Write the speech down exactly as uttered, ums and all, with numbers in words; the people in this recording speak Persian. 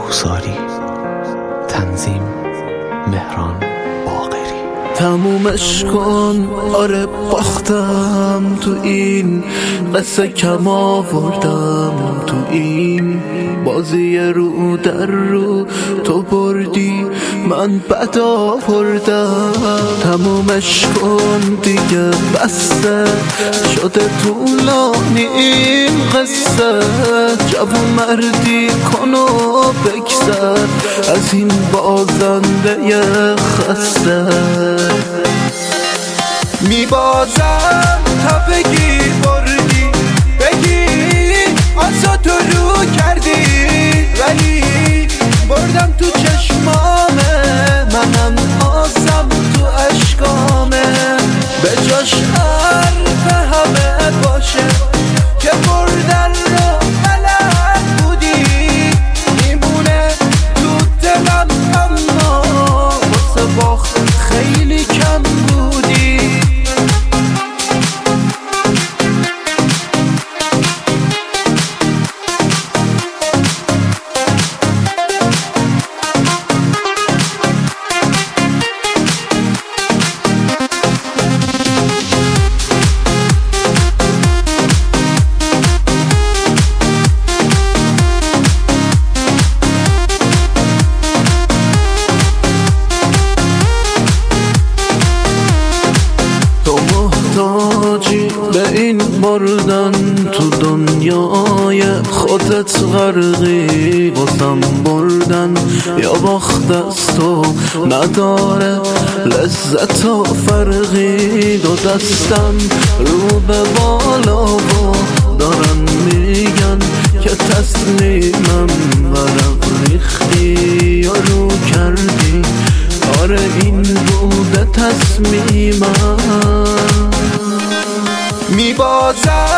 کوهساری. تنظیم مهران باقری. تمومش کن، آره باختم تو این قصه، کم آوردم تو این بازی رو در رو، تو بردی من بد آوردم. تمومش کن دیگه بسته شده طولانی این قصه، جوون مردی کن و بگذر از این بازنده خسته. میبازم تا بگی بردی، بگی آسا تو رو کردی، ولی بردم تو چشمامه، منم آسم تو عشقامه. به جاش حرف همه باشه که بردن رو بلد بودی، میمونه تو دلم اما واسه باخت خیلی کم بودی. به این بردن تو دنیای خودت غرقی، واسم بردن یا باخت از تو نداره لذت و فرقی. دو دستم رو به بالا و دارن میگن که تسلیمم، ورق ریختی یا رو کردی، آره این بوده تصمیمم. میبازم